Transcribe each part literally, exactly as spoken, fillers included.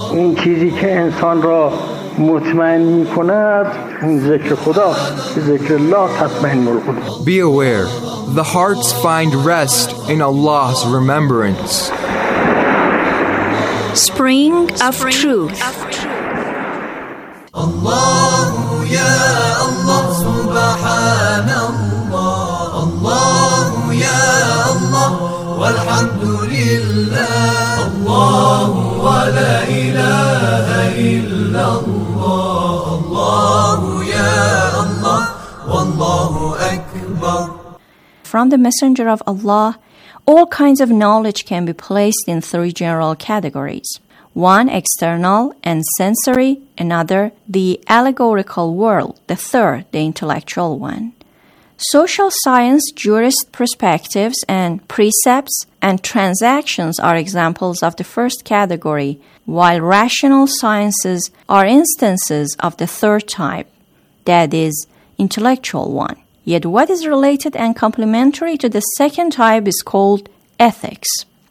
اون چیزی که انسان را مطمئن می‌کند اون ذکر خداست. ذکر الله تطمئن القلوب. Be aware, the hearts find rest in Allah's remembrance. Spring of Truth. Allah ya Allah subhanallah. Allah ya Allah walhamdulillah. Allah wa la ilaha illallah. Allah ya Allah wallahu akbar. From the Messenger of Allah, all kinds of knowledge can be placed in three general categories. One, external and sensory; another, the allegorical world; the third, the intellectual one. Social science, jurist perspectives, and precepts and transactions are examples of the first category, while rational sciences are instances of the third type, that is, intellectual one. Yet what is related and complementary to the second type is called ethics.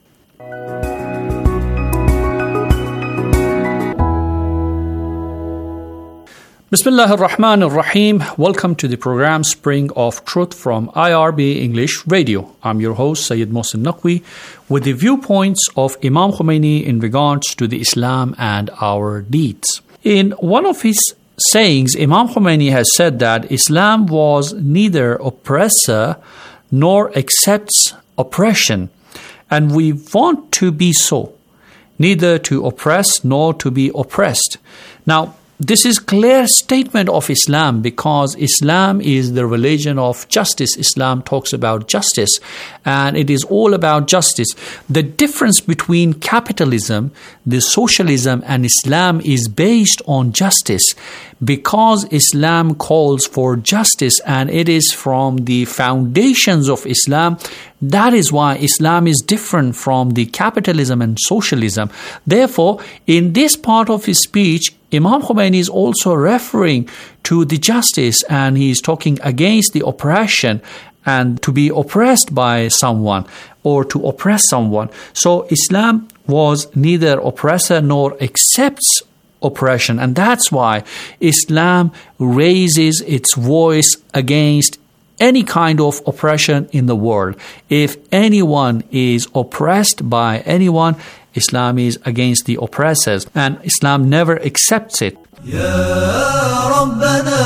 Bismillah ar-Rahman ar-Rahim. Welcome to the program Spring of Truth from I R B English Radio. I'm your host, Sayyid Mohsin Naqvi, with the viewpoints of Imam Khomeini in regards to the Islam and our deeds. In one of his sayings, Imam Khomeini has said that Islam was neither oppressor nor accepts oppression, and we want to be so, neither to oppress nor to be oppressed. Now, this is clear statement of Islam, because Islam is the religion of justice. Islam talks about justice, and it is all about justice. The difference between capitalism, the socialism, and Islam is based on justice, because Islam calls for justice and it is from the foundations of Islam. That is why Islam is different from the capitalism and socialism. Therefore, in this part of his speech, Imam Khomeini is also referring to the justice, and he is talking against the oppression and to be oppressed by someone or to oppress someone. So Islam was neither oppressor nor accepts oppression, and that's why Islam raises its voice against any kind of oppression in the world. If anyone is oppressed by anyone, Islam is against the oppressors, and Islam never accepts it. Ya Rabbana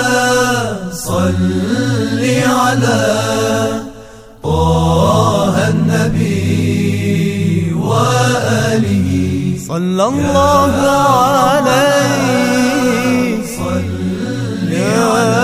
salli ala Taha an-Nabi wa alihi sallallahu alayhi salli ala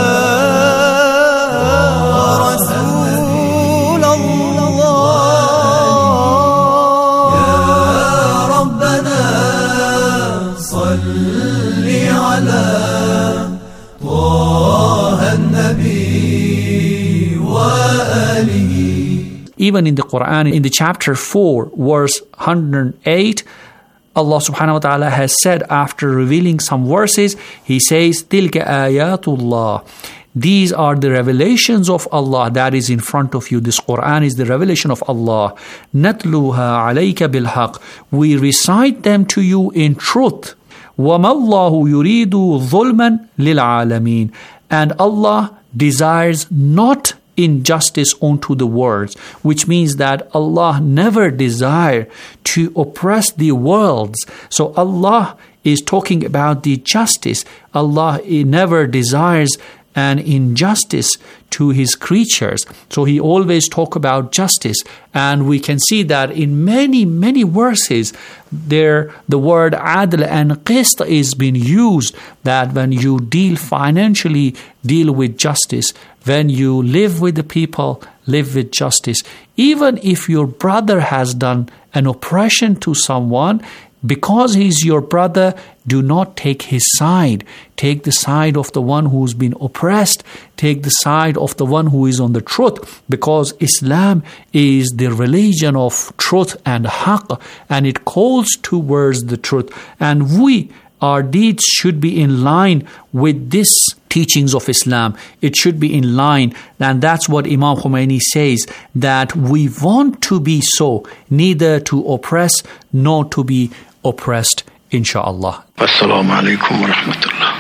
Even in the Quran, in the chapter four, verse one hundred eight, Allah subhanahu wa ta'ala has said, after revealing some verses, He says, تِلْكَ آيَاتُ اللَّهِ. These are the revelations of Allah that is in front of you. This Quran is the revelation of Allah. نَتْلُوهَا عَلَيْكَ بِالْحَقِّ. We recite them to you in truth. وَمَا اللَّهُ يُرِيدُ ظُلْمًا لِلْعَالَمِينَ. And Allah desires not injustice unto the worlds, which means that Allah never desire to oppress the worlds. So Allah is talking about the justice. Allah never desires an injustice to His creatures. So He always talk about justice, and we can see that in many, many verses there the word adl and qist is being used, that when you deal financially, deal with justice. When you live with the people, live with justice. Even if your brother has done an oppression to someone, because he's your brother, do not take his side. Take the side of the one who's been oppressed. Take the side of the one who is on the truth, because Islam is the religion of truth and haqq, and it calls towards the truth. And we, our deeds should be in line with this teachings of Islam. It should be in line, and that's what Imam Khomeini says, that we want to be so, neither to oppress nor to be oppressed inshallah. Assalamu alaikum wa rahmatullah.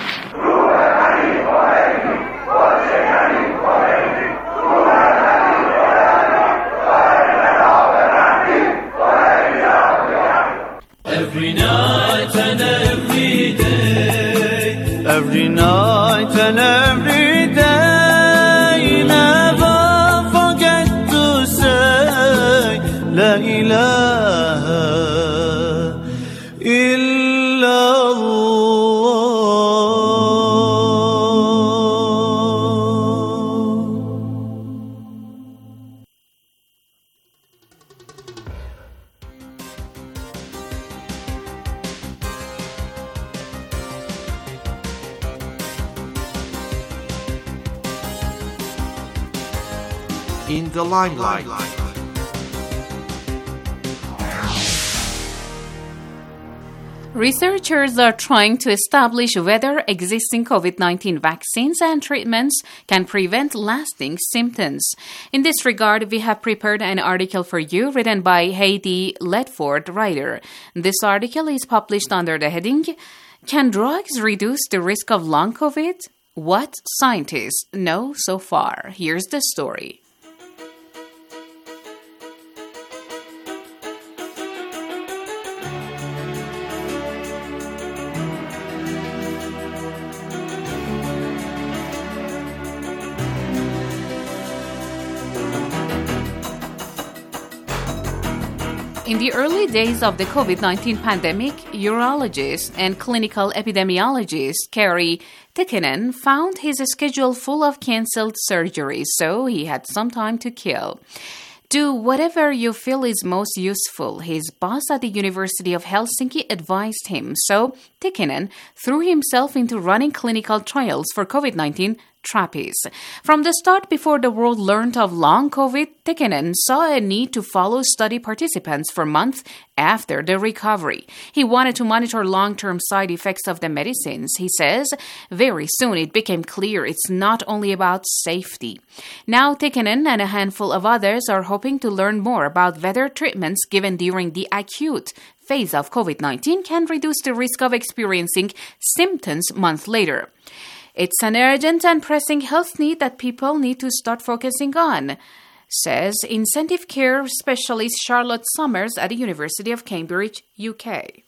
Every night and every day, every night and every day, never forget to say La ilaha illallah. In the limelight. Researchers are trying to establish whether existing COVID nineteen vaccines and treatments can prevent lasting symptoms. In this regard, we have prepared an article for you written by Heidi Ledford Ryder. This article is published under the heading, Can Drugs Reduce the Risk of Long COVID? What Scientists Know So Far. Here's the story. In the early days of the COVID nineteen pandemic, urologist and clinical epidemiologist Kari Tikkanen found his schedule full of cancelled surgeries, so he had some time to kill. Do whatever you feel is most useful, his boss at the University of Helsinki advised him, so Tikkanen threw himself into running clinical trials for COVID nineteen trapeze. From the start, before the world learned of long COVID, Tikkanen saw a need to follow study participants for months after the recovery. He wanted to monitor long-term side effects of the medicines. He says, very soon it became clear it's not only about safety. Now Tikkanen and a handful of others are hoping to learn more about whether treatments given during the acute phase of COVID nineteen can reduce the risk of experiencing symptoms months later. It's an urgent and pressing health need that people need to start focusing on, says intensive care specialist Charlotte Summers at the University of Cambridge, U K.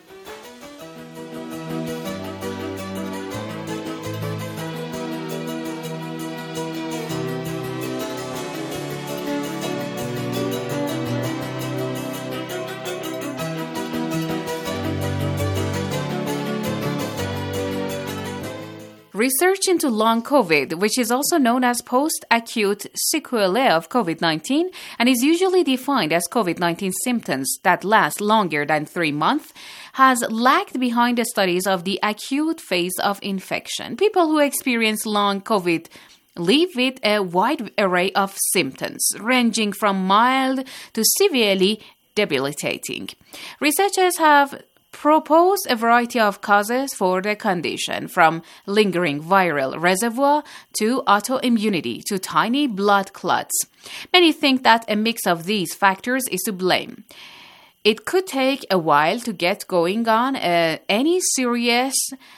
Research into long COVID, which is also known as post-acute sequelae of COVID nineteen and is usually defined as COVID nineteen symptoms that last longer than three months, has lagged behind the studies of the acute phase of infection. People who experience long COVID live with a wide array of symptoms, ranging from mild to severely debilitating. Researchers have propose a variety of causes for the condition, from lingering viral reservoir to autoimmunity to tiny blood clots. Many think that a mix of these factors is to blame. It could take a while to get going on uh, any serious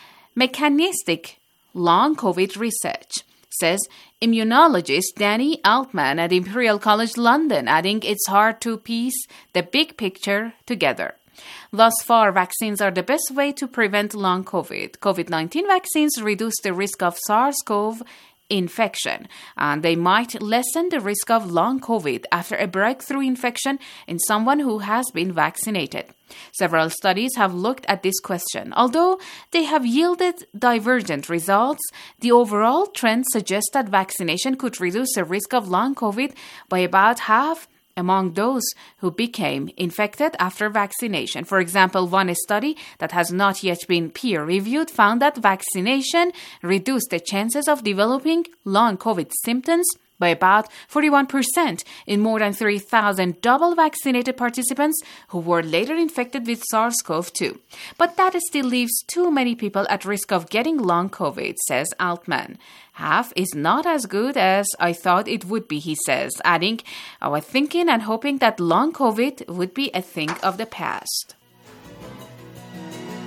mechanistic long COVID research, says immunologist Danny Altman at Imperial College London, adding it's hard to piece the big picture together. Thus far, vaccines are the best way to prevent long COVID. COVID nineteen vaccines reduce the risk of SARS-CoV infection, and they might lessen the risk of long COVID after a breakthrough infection in someone who has been vaccinated. Several studies have looked at this question. Although they have yielded divergent results, the overall trend suggests that vaccination could reduce the risk of long COVID by about half among those who became infected after vaccination. For example, one study that has not yet been peer-reviewed found that vaccination reduced the chances of developing long COVID symptoms by about forty-one percent in more than three thousand double-vaccinated participants who were later infected with SARS-CoV two. But that still leaves too many people at risk of getting long COVID, says Altman. Half is not as good as I thought it would be, he says, adding, I was thinking and hoping that long COVID would be a thing of the past.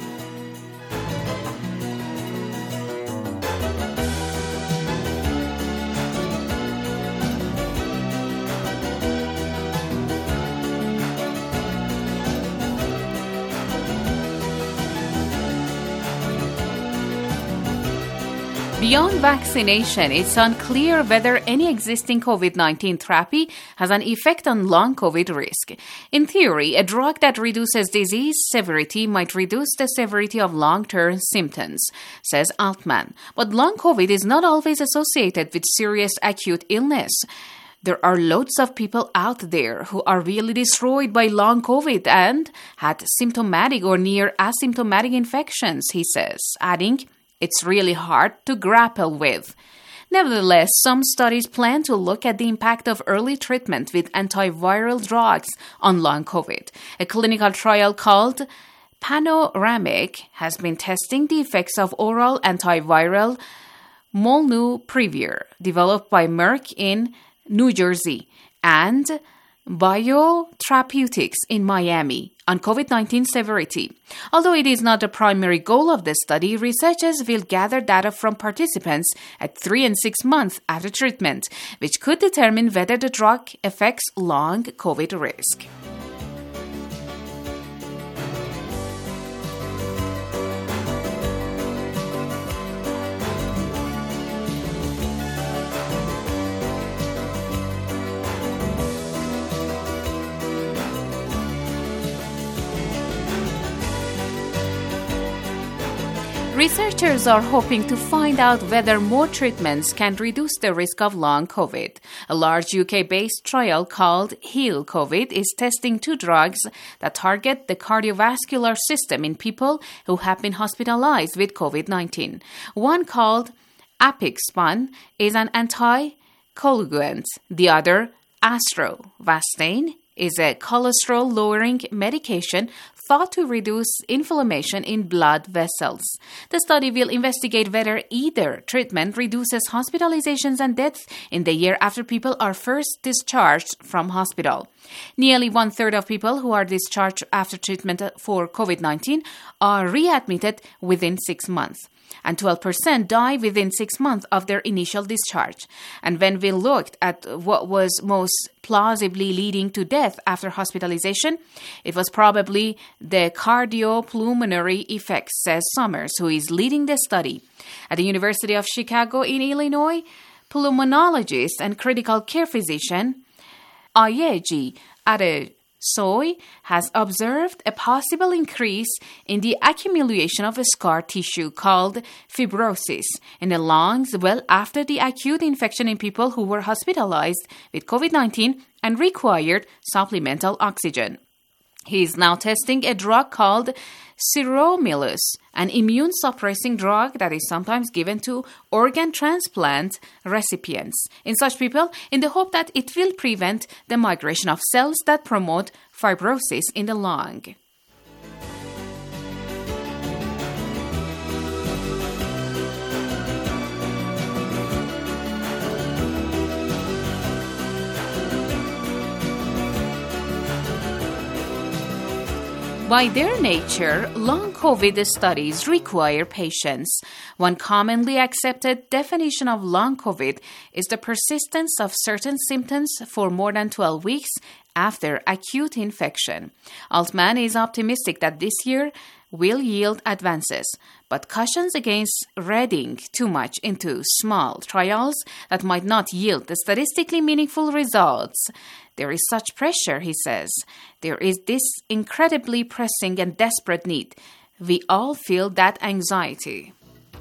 Beyond vaccination, it's unclear whether any existing COVID nineteen therapy has an effect on long COVID risk. In theory, a drug that reduces disease severity might reduce the severity of long-term symptoms, says Altman. But long COVID is not always associated with serious acute illness. There are loads of people out there who are really destroyed by long COVID and had symptomatic or near asymptomatic infections, he says, adding, it's really hard to grapple with. Nevertheless, some studies plan to look at the impact of early treatment with antiviral drugs on long COVID. A clinical trial called Panoramic has been testing the effects of oral antiviral Molnupiravir, developed by Merck in New Jersey, and Biotherapeutics in Miami on COVID nineteen severity. Although it is not the primary goal of the study, researchers will gather data from participants at three and six months after treatment, which could determine whether the drug affects long COVID risk. Researchers are hoping to find out whether more treatments can reduce the risk of long COVID. A large U K-based trial called HEAL COVID is testing two drugs that target the cardiovascular system in people who have been hospitalized with COVID nineteen. One, called Apixaban, is an anticoagulant. The other, Astrovastane, is a cholesterol-lowering medication thought to reduce inflammation in blood vessels. The study will investigate whether either treatment reduces hospitalizations and deaths in the year after people are first discharged from hospital. Nearly one-third of people who are discharged after treatment for COVID nineteen are readmitted within six months. And twelve percent die within six months of their initial discharge. And when we looked at what was most plausibly leading to death after hospitalization, it was probably the cardiopulmonary effects, says Summers, who is leading the study. At the University of Chicago in Illinois, pulmonologist and critical care physician Ayeji Adesoy has observed a possible increase in the accumulation of a scar tissue called fibrosis in the lungs well after the acute infection in people who were hospitalized with COVID nineteen and required supplemental oxygen. He is now testing a drug called sirolimus, an immune-suppressing drug that is sometimes given to organ transplant recipients in such people in the hope that it will prevent the migration of cells that promote fibrosis in the lung. By their nature, long COVID studies require patience. One commonly accepted definition of long COVID is the persistence of certain symptoms for more than twelve weeks after acute infection. Altman is optimistic that this year will yield advances, but cautions against reading too much into small trials that might not yield the statistically meaningful results. There is such pressure, he says. There is this incredibly pressing and desperate need. We all feel that anxiety.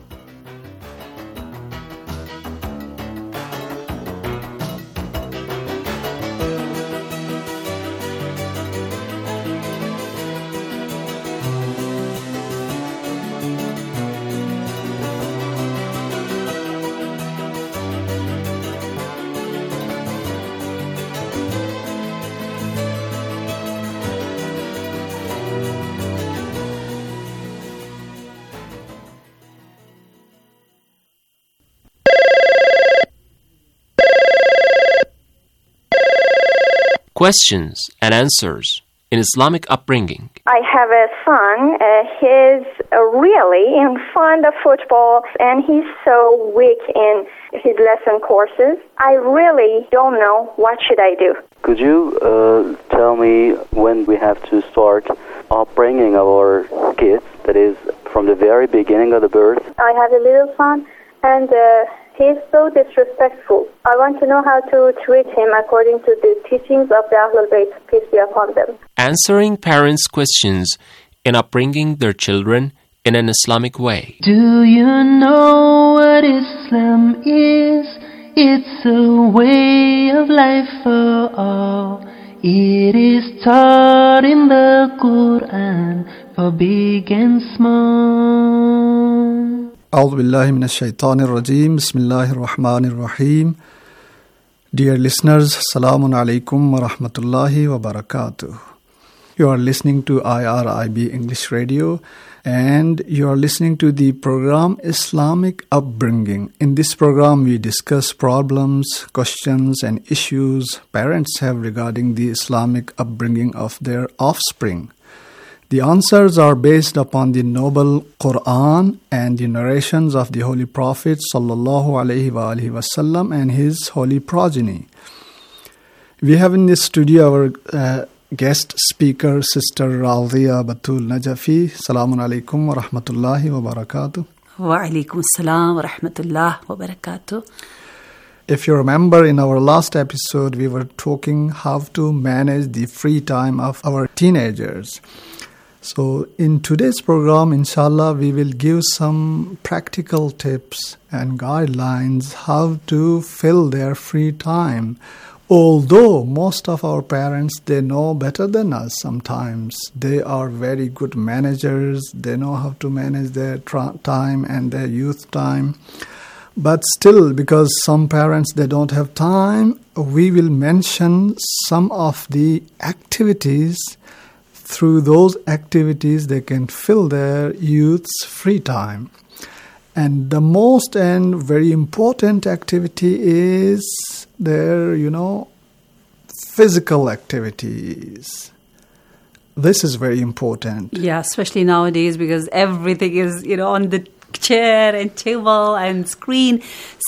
Questions and answers in Islamic upbringing. I have a son. Uh, he's uh, really in fond of football, and he's so weak in his lesson courses. I really don't know what should I do. Could you uh, tell me when we have to start upbringing our kids, that is, from the very beginning of the birth? I have a little son, and uh, he's so disrespectful. I want to know how to treat him according to the teachings of the Ahlul Bayt, peace be upon them. Answering parents' questions in upbringing their children in an Islamic way. Do you know what Islam is? It's a way of life for all. It is taught in the Quran for big and small. أعوذ بالله من الشيطان الرجيم بسم الله الرحمن الرحيم. Dear listeners, Assalamu alaikum wa rahmatullahi wa barakatuh. You are listening to I R I B English Radio and you are listening to the program Islamic Upbringing. In this program, we discuss problems, questions and issues parents have regarding the Islamic upbringing of their offspring. The answers are based upon the noble Quran and the narrations of the Holy Prophet sallallahu alaihi wa alihi wasallam and his holy progeny. We have in this studio our uh, guest speaker, Sister Radhiya Batul Najafi. Assalamu alaikum wa rahmatullahi wa barakatuh. Wa alaikum assalam wa rahmatullahi wa barakatuh. If you remember, in our last episode, we were talking how to manage the free time of our teenagers. So in today's program, inshallah, we will give some practical tips and guidelines how to fill their free time. Although most of our parents, they know better than us sometimes. They are very good managers. They know how to manage their tra- time and their youth time. But still, because some parents, they don't have time, we will mention some of the activities. Through those activities, they can fill their youth's free time. And the most and very important activity is their, you know, physical activities. This is very important. Yeah, especially nowadays because everything is, you know, on the chair and table and screen.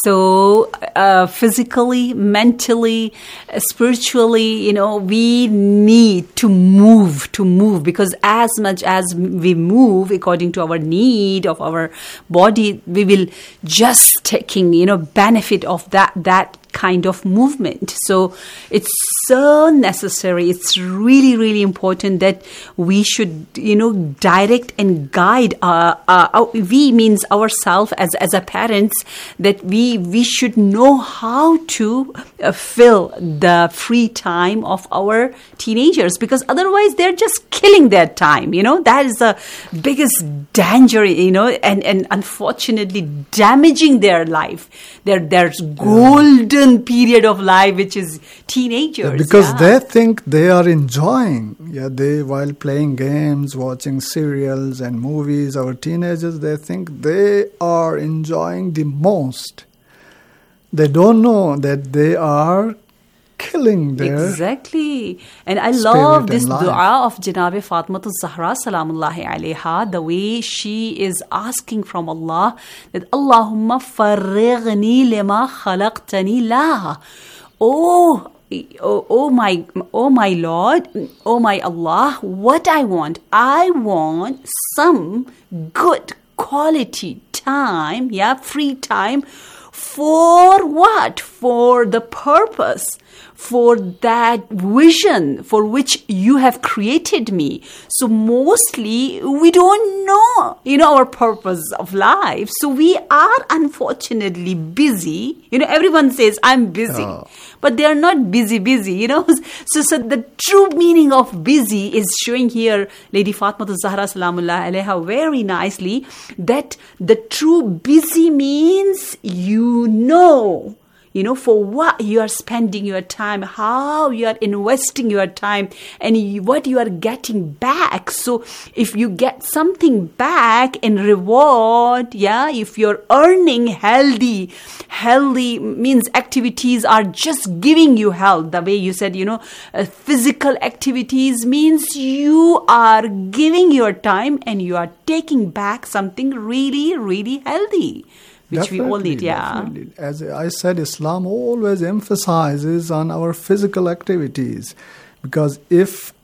So uh, physically, mentally, uh, spiritually, you know, we need to move, to move because as much as we move according to our need of our body, we will just taking, you know, benefit of that, that kind of movement. So it's so necessary. It's really, really important that we should, you know, direct and guide uh, uh, we means ourselves as as a parents that we we should know how to uh, fill the free time of our teenagers because otherwise they're just killing their time. You know, that is the biggest danger. You know, and and unfortunately damaging their life. Their their golden period of life, which is teenagers. Because yeah. they think they are enjoying. Yeah, they while playing games, watching serials and movies, our teenagers, they think they are enjoying the most. They don't know that they are killing their exactly. And I love this dua of Janabi Fatimah al-Zahra salamullahi alayha, the way she is asking from Allah that Allahumma farrighni lima khalaqtani la. Oh, oh, oh my, oh my Lord, oh my Allah, what I want, I want some good quality time, yeah, free time for what? For the purpose. For that vision for which you have created me. So mostly we don't know, you know, our purpose of life. So we are unfortunately busy. You know, everyone says, I'm busy. Oh. But they are not busy, busy, you know. So, so the true meaning of busy is showing here, Lady Fatimah al-Zahra salamullah alayha very nicely, that the true busy means you know. You know, for what you are spending your time, how you are investing your time, and you, what you are getting back. So if you get something back in reward, yeah, if you're earning healthy, healthy means activities are just giving you health. The way you said, you know, uh, physical activities means you are giving your time and you are taking back something really, really healthy. Which definitely, we all need, yeah. Definitely. As I said, Islam always emphasizes on our physical activities. Because if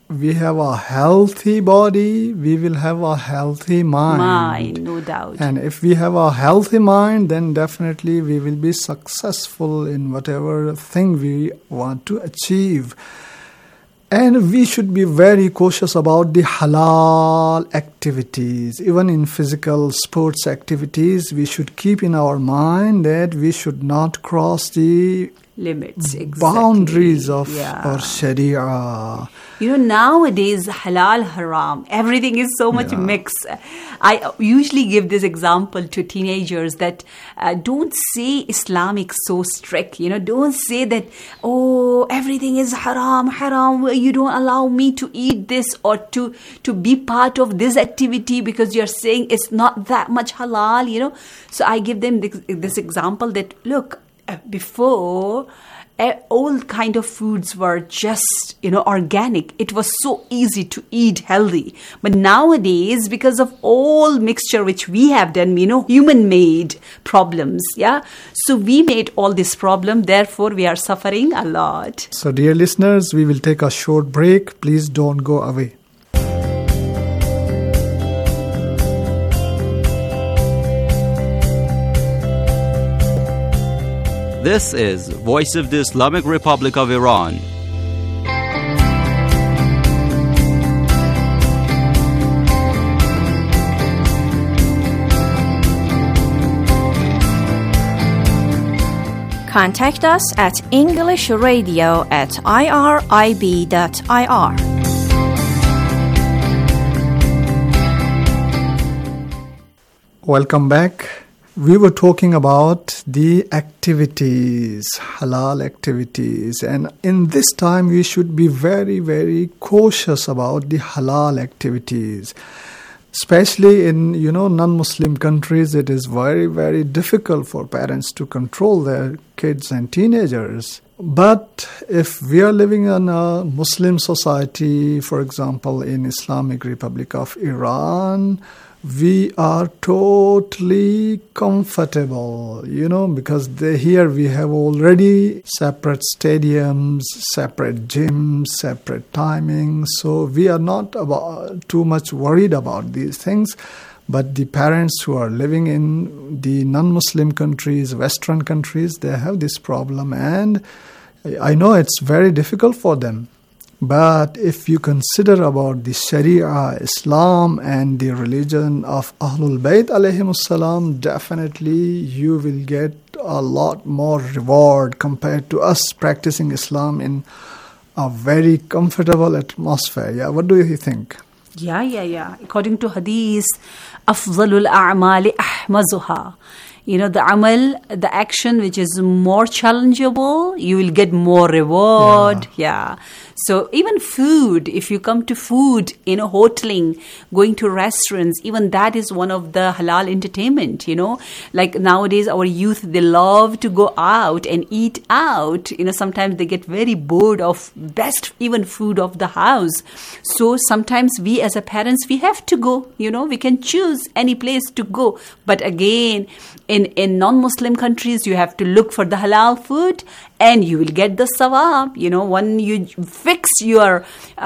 we have a healthy body, we will have a healthy mind. Mind, no doubt. And if we have a healthy mind, then definitely we will be successful in whatever thing we want to achieve. And we should be very cautious about the halal activities. Even in physical sports activities, we should keep in our mind that we should not cross the limits, exactly. boundaries of yeah. our Sharia. You know, nowadays, halal, haram, everything is so much Yeah. mixed. I usually give this example to teenagers that uh, don't say Islamic so strict. You know, don't say that, oh, everything is haram, haram, you don't allow me to eat this or to, to be part of this activity because you're saying it's not that much halal, you know. So I give them this, this example that, look, uh, before... all kind of foods were just, you know, organic. It was so easy to eat healthy. But nowadays, because of all mixture which we have done, you know, human-made problems, yeah? So we made all this problem. Therefore, we are suffering a lot. So, dear listeners, we will take a short break. Please don't go away. This is Voice of the Islamic Republic of Iran. Contact us at englishradio at irib dot I R. Welcome back. We were talking about the activities, halal activities, and in this time we should be very, very cautious about the halal activities. Especially in, you know, non-Muslim countries, it is very, very difficult for parents to control their kids and teenagers. But if we are living in a Muslim society, for example, in Islamic Republic of Iran, we are totally comfortable, you know, because they, here we have already separate stadiums, separate gyms, separate timings. So we are not about, too much worried about these things. But the parents who are living in the non-Muslim countries, Western countries, they have this problem. And I know it's very difficult for them. But if you consider about the Sharia, Islam, and the religion of Ahlul Bayt alayhimus salam, definitely you will get a lot more reward compared to us practicing Islam in a very comfortable atmosphere. Yeah, what do you think? Yeah, yeah, yeah. According to Hadith, أفضل الأعمال أحمزها. You know, the amal, the action which is more challengeable, you will get more reward. Yeah. yeah. So even food, if you come to food, you know, hoteling, going to restaurants, even that is one of the halal entertainment, you know. Like nowadays, our youth, they love to go out and eat out. You know, sometimes they get very bored of best even food of the house. So sometimes we as a parents, we have to go, you know, we can choose any place to go. But again, in, in non-Muslim countries, you have to look for the halal food and you will get the sawab. You know, when you fix your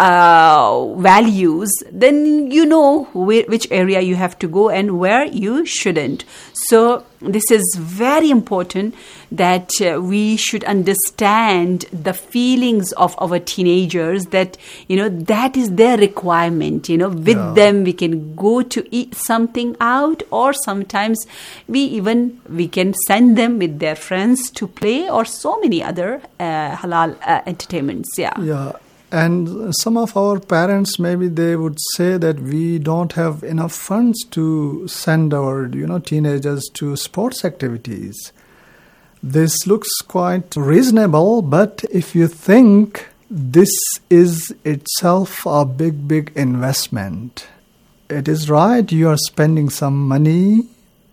uh, values, then you know where, which area you have to go and where you shouldn't. So this is very important that uh, we should understand the feelings of our teenagers, that, you know, that is their requirement. You know, with yeah. them we can go to eat something out, or sometimes we even we can send them with their friends to play, or so many other uh, halal uh, entertainments. Yeah. Yeah. And some of our parents, maybe they would say that we don't have enough funds to send our, you know, teenagers to sports activities. This looks quite reasonable, but if you think, this is itself a big, big investment. It is right, you are spending some money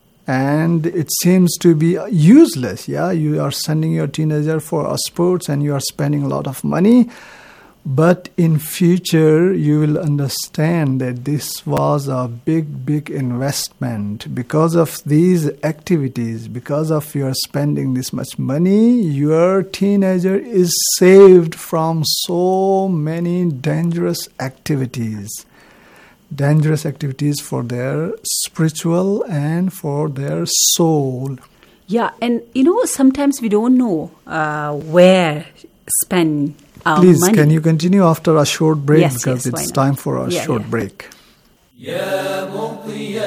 and it seems to be useless. Yeah, you are sending your teenager for a sports and you are spending a lot of money. But in future, you will understand that this was a big, big investment. Because of these activities, because of your spending this much money, your teenager is saved from so many dangerous activities. Dangerous activities for their spiritual and for their soul. Yeah, and you know, sometimes we don't know uh, where spend our Please, money. can you continue after a short break? Yes, because yes, it's time for a yeah, short yeah. break. يا مطي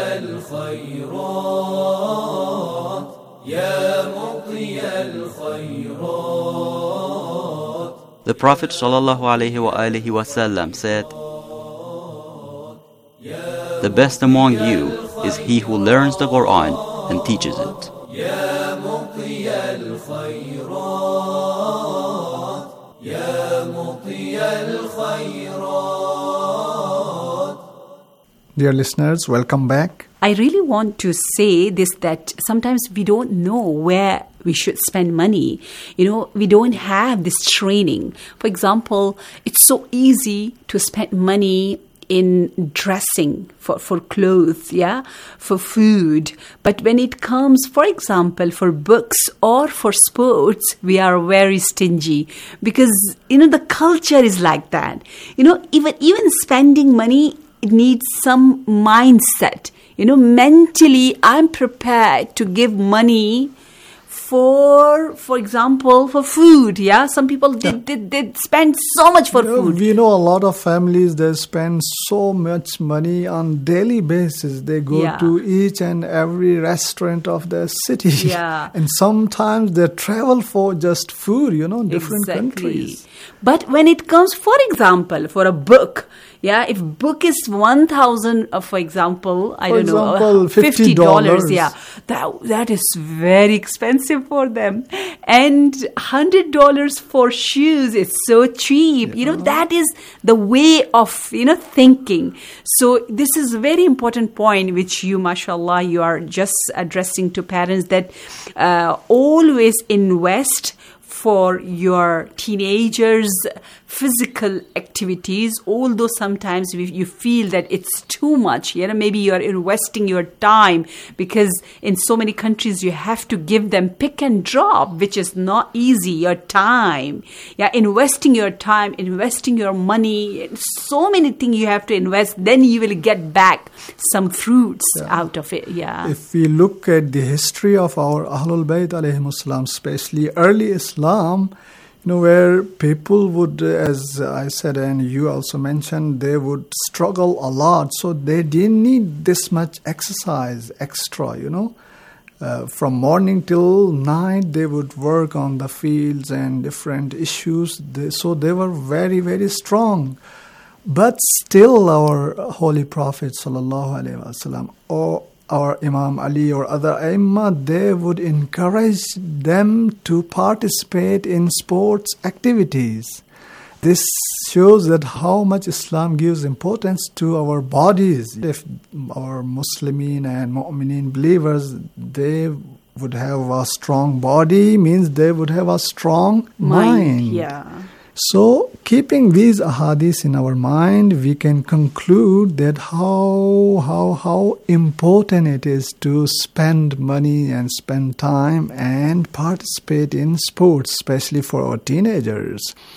الخيرات يا مطي الخيرات. The Prophet sallallahu alaihi wasallam said, "The best among you is he who learns the Quran and teaches it." يا مطي الخيرات يا مطي الخيرات. Dear listeners, welcome back. I really want to say this, that sometimes we don't know where we should spend money. You know, we don't have this training. For example, it's so easy to spend money in dressing, for, for clothes, yeah, for food. But when it comes, for example, for books or for sports, we are very stingy because, you know, the culture is like that. You know, even even spending money, it needs some mindset. You know, mentally, I'm prepared to give money for, for example, for food. Yeah, some people did yeah. they, they spend so much for you know, food. We know a lot of families, they spend so much money on daily basis. They go Yeah. to each and every restaurant of their city. Yeah. And sometimes they travel for just food, you know, different Exactly. countries. But when it comes, for example, for a book, yeah, if book is one thousand, uh, for example, I For don't know, example, uh, fifty dollars, fifty dollars. yeah, that that is very expensive for them, and one hundred dollars for shoes, it's so cheap. You know, that is the way of, you know, thinking. So this is a very important point, which you, mashallah, you are just addressing to parents, that uh, always invest for your teenagers' physical activities, although sometimes we, you feel that it's too much. You know, maybe you are investing your time, because in so many countries you have to give them pick and drop, which is not easy. Your time, yeah, investing your time, investing your money, so many things you have to invest. Then you will get back some fruits Yeah. out of it. Yeah. If we look at the history of our Ahlul Bayt alayhimus salam, especially early Islam, you know, where people would, as I said and you also mentioned, they would struggle a lot. So they didn't need this much exercise extra, you know. Uh, from morning till night, they would work on the fields and different issues. They, so they were very, very strong. But still our Holy Prophet sallallahu alaihi wasallam or our Imam Ali or other Aimma, they would encourage them to participate in sports activities. This shows that how much Islam gives importance to our bodies. If our Muslimin and Mu'mineen believers, they would have a strong body, means they would have a strong mind. Mind, yeah. So, keeping these ahadith in our mind, we can conclude that how how how important it is to spend money and spend time and participate in sports, especially for our teenagers.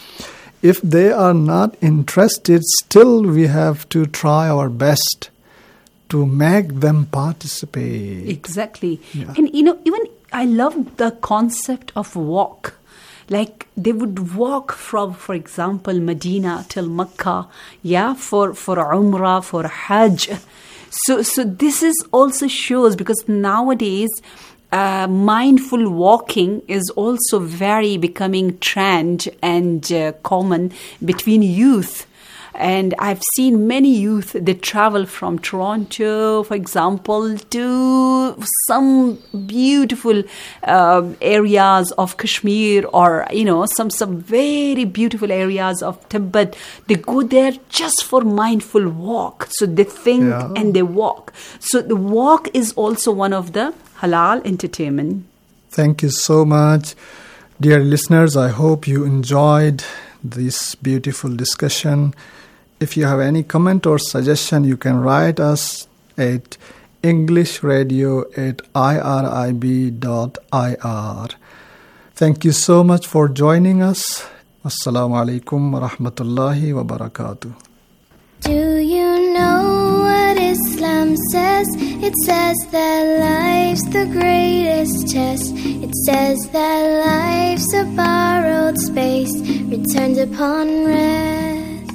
If they are not interested, still we have to try our best to make them participate. Exactly. Yeah. And you know, even I love the concept of walk. Like they would walk from, for example, Medina till Mecca, yeah, for, for Umrah, for Hajj. So, so this is also shows, because nowadays uh, mindful walking is also very becoming trend and uh, common between youth. And I've seen many youth, they travel from Toronto, for example, to some beautiful uh, areas of Kashmir, or, you know, some, some very beautiful areas of Tibet. They go there just for mindful walk. So they think Yeah. and they walk. So the walk is also one of the halal entertainment. Thank you so much. Dear listeners, I hope you enjoyed this beautiful discussion. If you have any comment or suggestion, you can write us at englishradio at irib dot ir. Thank you so much for joining us. Assalamu alaikum wa rahmatullahi wa barakatuh. Do you know what Islam says? It says that life's the greatest test. It says that life's a borrowed space, returned upon rest.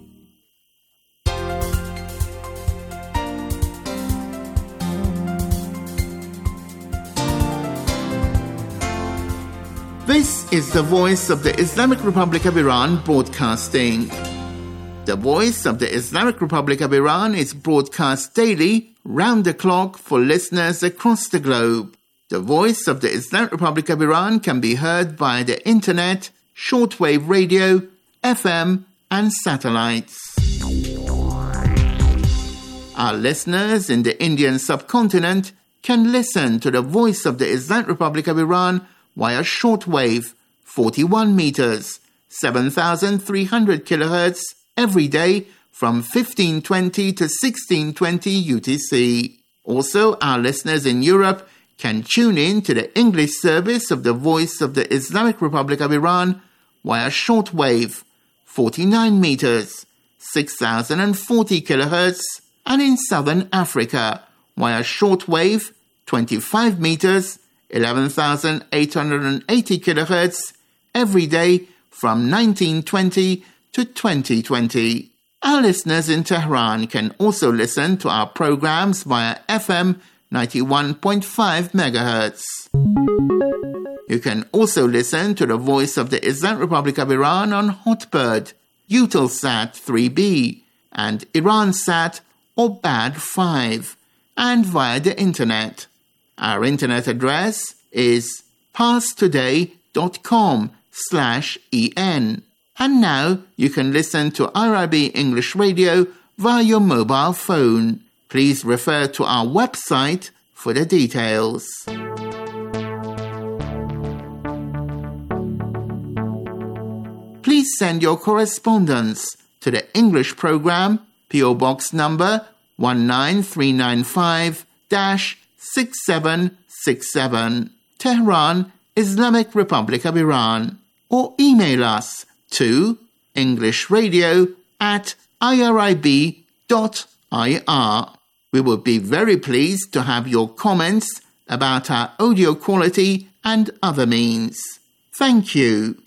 This is the voice of the Islamic Republic of Iran broadcasting. The Voice of the Islamic Republic of Iran is broadcast daily, round the clock, for listeners across the globe. The Voice of the Islamic Republic of Iran can be heard via the internet, shortwave radio, F M, and satellites. Our listeners in the Indian subcontinent can listen to the Voice of the Islamic Republic of Iran via shortwave, forty-one meters, seven thousand three hundred kilohertz, every day from fifteen twenty to sixteen twenty U T C. Also, our listeners in Europe can tune in to the English service of the Voice of the Islamic Republic of Iran via shortwave, forty-nine meters, six thousand forty kilohertz, and in Southern Africa via shortwave, twenty-five meters, eleven thousand eight hundred eighty kilohertz, every day from nineteen twenty to twenty twenty. Our listeners in Tehran can also listen to our programs via F M ninety-one point five megahertz. You can also listen to the Voice of the Islamic Republic of Iran on Hotbird, Eutelsat three B, and Iransat or B A D five, and via the internet. Our internet address is parstoday.com slash en. And now you can listen to I R I B English Radio via your mobile phone. Please refer to our website for the details. Please send your correspondence to the English program, P O Box number one nine three nine five six seven six seven, Tehran, Islamic Republic of Iran, or email us to englishradio at irib dot ir. We would be very pleased to have your comments about our audio quality and other means. Thank you.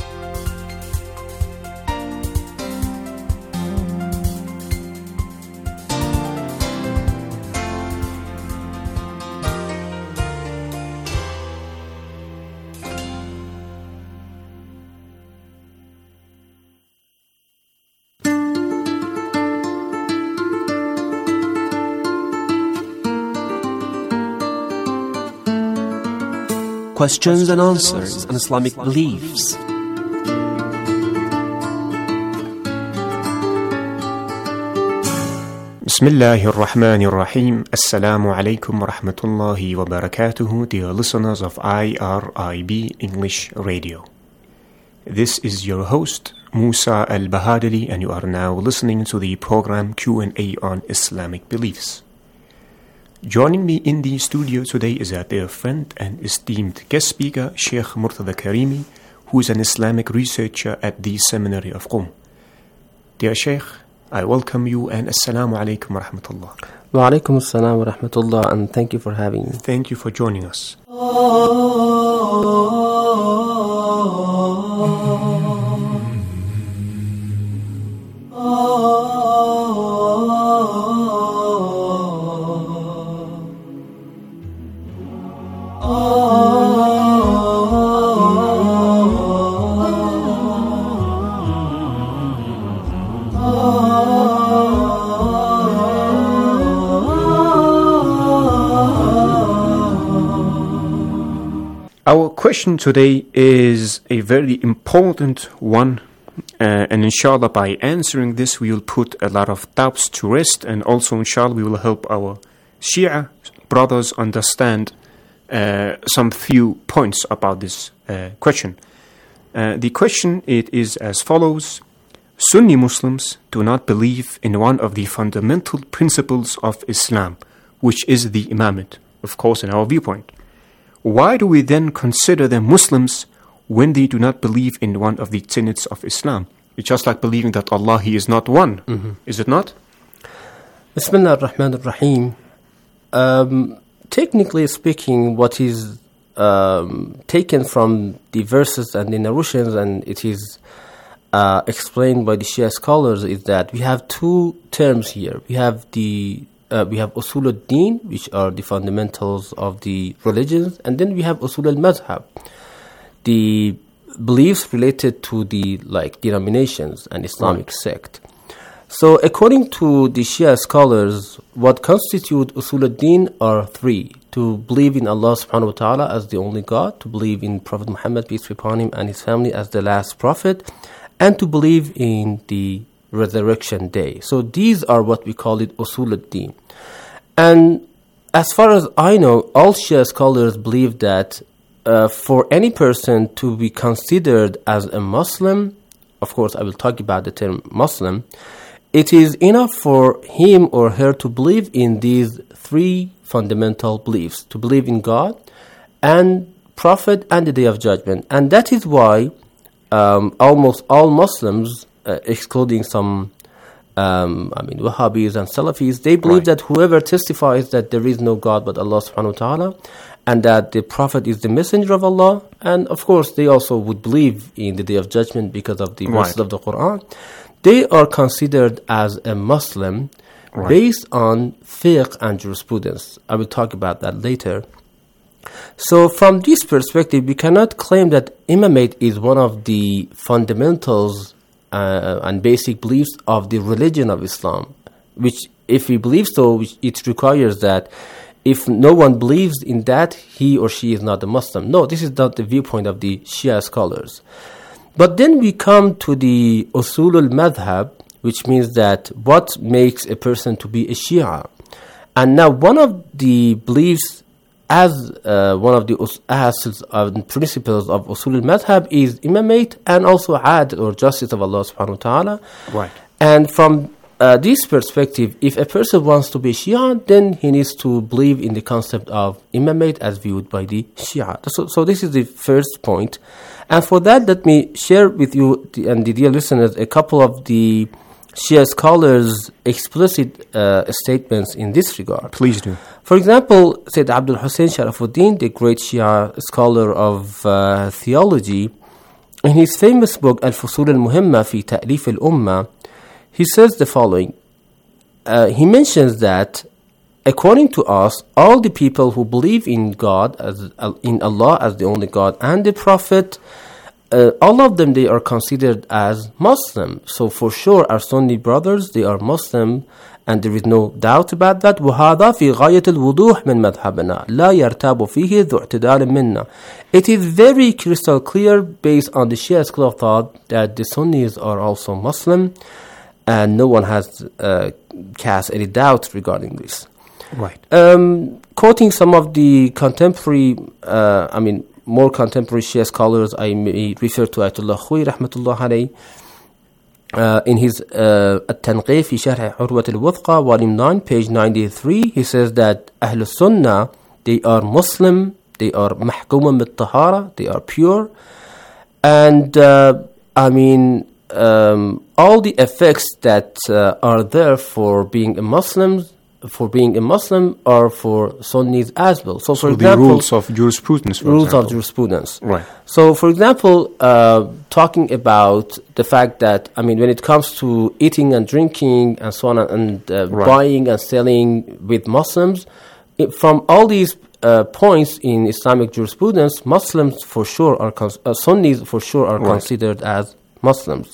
Questions and answers on Islamic beliefs. Bismillahir Rahmanir Rahim. Assalamu alaikum wa rahmatullahi wa barakatuhu, dear listeners of I R I B English Radio. This is your host, Musa Al-Bahadali, and you are now listening to the program Q and A on Islamic beliefs. Joining me in the studio today is our dear friend and esteemed guest speaker, Sheikh Murtada Karimi, who is an Islamic researcher at the Seminary of Qom. Dear Sheikh, I welcome you and Assalamu alaikum wa rahmatullah. Wa alaikum assalam wa rahmatullah, and thank you for having me. Thank you for joining us. Our question today is a very important one, uh, and inshallah by answering this we will put a lot of doubts to rest, and also inshallah we will help our Shia brothers understand uh, some few points about this uh, question. Uh, the question it is as follows. Sunni Muslims do not believe in one of the fundamental principles of Islam, which is the imamate, of course, in our viewpoint. Why do we then consider them Muslims when they do not believe in one of the tenets of Islam? It's just like believing that Allah, He is not one. Mm-hmm. Is it not? Bismillah ar-Rahman ar-Rahim. Um, technically speaking, what is um, taken from the verses and the narrations, and it is uh, explained by the Shia scholars, is that we have two terms here. We have the uh, we have Usul al-Din, which are the fundamentals of the religions, and then we have Usul al-Madhab, the beliefs related to the like denominations and Islamic right. sect. So according to the Shia scholars, what constitute Usul al-Din are three: to believe in Allah subhanahu wa ta'ala as the only God, to believe in Prophet Muhammad, peace be upon him, and his family as the last prophet, and to believe in the resurrection day. So these are what we call it Usul al-Din. And as far as I know, all Shia scholars believe that uh, for any person to be considered as a Muslim, of course I will talk about the term Muslim, it is enough for him or her to believe in these three fundamental beliefs: to believe in God and Prophet and the Day of Judgment. And that is why um, almost all Muslims, uh, excluding some, um, I mean, Wahhabis and Salafis, they believe right. that whoever testifies that there is no God but Allah subhanahu wa ta'ala, and that the Prophet is the messenger of Allah, and of course they also would believe in the Day of Judgment because of the verses right. of the Quran, they are considered as a Muslim right. based on fiqh and jurisprudence. I will talk about that later. So from this perspective, we cannot claim that imamate is one of the fundamentals uh, and basic beliefs of the religion of Islam, which if we believe so, it requires that if no one believes in that, he or she is not a Muslim. No, this is not the viewpoint of the Shia scholars. But then we come to the Usul al-Madhab, which means that what makes a person to be a Shia. And now one of the beliefs as uh, one of the asls and principles of Usul al-Madhab is imamate and also adl or justice of Allah subhanahu wa ta'ala. Right. And from uh, this perspective, if a person wants to be Shia, then he needs to believe in the concept of imamate as viewed by the Shia. So, so this is the first point. And for that, let me share with you and the dear listeners a couple of the Shia scholars' explicit uh, statements in this regard. Please do. For example, Sayyid Abdul Hussein Sharafuddin, the great Shia scholar of uh, theology, in his famous book Al-Fusul al-Muhimma fi Ta'lif al-Ummah, he says the following. Uh, he mentions that according to us, all the people who believe in God, as uh, in Allah as the only God, and the Prophet, uh, all of them, they are considered as Muslim. So for sure, our Sunni brothers, they are Muslim, and there is no doubt about that. وَهَذَا فِي غَايَةِ الْوُضُوحِ مِنْ مَذْهَبِنَا لَا يَرْتَابُ فِيهِ ذُو اعْتِدَالٍ مِنَّا. It is very crystal clear based on the Shia school of thought that the Sunnis are also Muslim, and no one has uh, cast any doubt regarding this. Right. Um, quoting some of the contemporary, uh, I mean, more contemporary Shia scholars, I may refer to Ayatollah Khouy, rahmatullah alayhi, uh, in his uh, At-Tanqih fi Sharh Urwat al-Wuthqa, volume nine, page ninety-three, he says that Ahl Sunnah, they are Muslim, they are mahkuma mit-tahara, they are pure, and uh, I mean, um, all the effects that uh, are there for being a Muslim, for being a Muslim are for Sunnis as well. So, for so example, the rules of jurisprudence, for rules example. of jurisprudence. Right. So, for example, uh, talking about the fact that, I mean, when it comes to eating and drinking and so on, and uh, right. buying and selling with Muslims, it, from all these uh, points in Islamic jurisprudence, Muslims for sure are cons- uh, Sunnis for sure are right. considered as Muslims.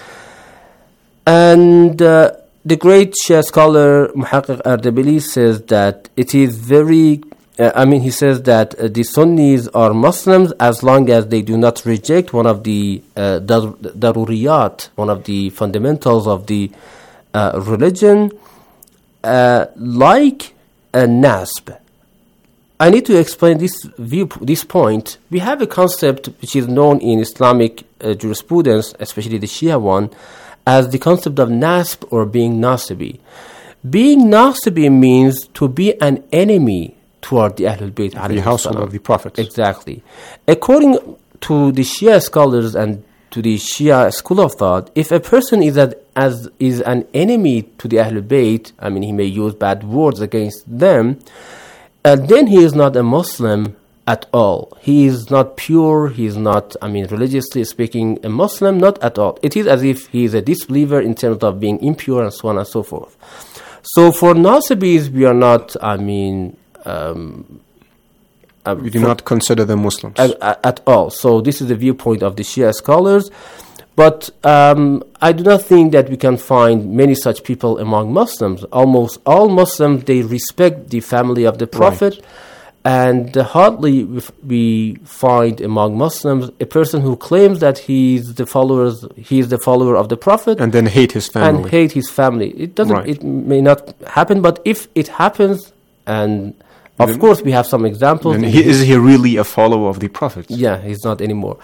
And uh, the great Shia scholar Muhaqqiq Ardebili says that it is very, uh, I mean, he says that uh, the Sunnis are Muslims as long as they do not reject one of the uh, dar- daruriyat, one of the fundamentals of the uh, religion, uh, like a nasb. I need to explain this view, this point. We have a concept which is known in Islamic uh, jurisprudence, especially the Shia one, as the concept of nasb or being nasibi. Being nasibi means to be an enemy toward the Ahlul Bayt, the household of the Prophet. Exactly. According to the Shia scholars and to the Shia school of thought, if a person is a, as is an enemy to the Ahlul Bayt, I mean, he may use bad words against them, uh, then he is not a Muslim at all. He is not pure. He is not, I mean, religiously speaking, a Muslim, not at all. It is as if he is a disbeliever in terms of being impure and so on and so forth. So for Nasibis, we are not, I mean, um, uh, we do not consider them Muslims at, at all. So this is the viewpoint of the Shia scholars. But um, I do not think that we can find many such people among Muslims. Almost all Muslims, they respect the family of the Prophet. Right. And uh, hardly we find among Muslims a person who claims that he's the followers, he is the follower of the Prophet, and then hate his family. And hate his family. It doesn't. Right. It may not happen, but if it happens, and of then, course we have some examples. Then he, is he really a follower of the Prophet? Yeah, he's not anymore.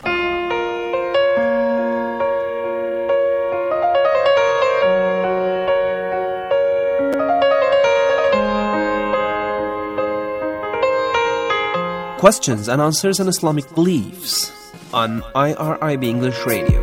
Questions and answers on Islamic beliefs on I R I B English Radio.